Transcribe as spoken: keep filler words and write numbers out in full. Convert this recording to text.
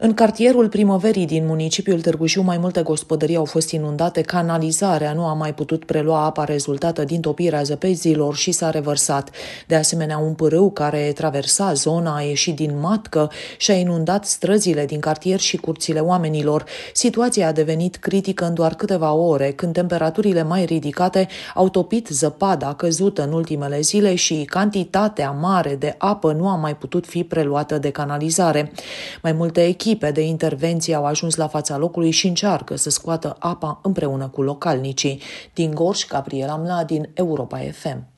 În cartierul Primăverii din municipiul Târgu Jiu, mai multe gospodării au fost inundate, canalizarea nu a mai putut prelua apa rezultată din topirea zăpezilor și s-a revărsat. De asemenea, un pârâu care traversa zona a ieșit din matcă și a inundat străzile din cartier și curțile oamenilor. Situația a devenit critică în doar câteva ore, când temperaturile mai ridicate au topit zăpada căzută în ultimele zile și cantitatea mare de apă nu a mai putut fi preluată de canalizare. Mai multe echipe de intervenție au ajuns la fața locului și încearcă să scoată apa împreună cu localnicii. Din Gorj, Gabriela Mladin, Europa F M.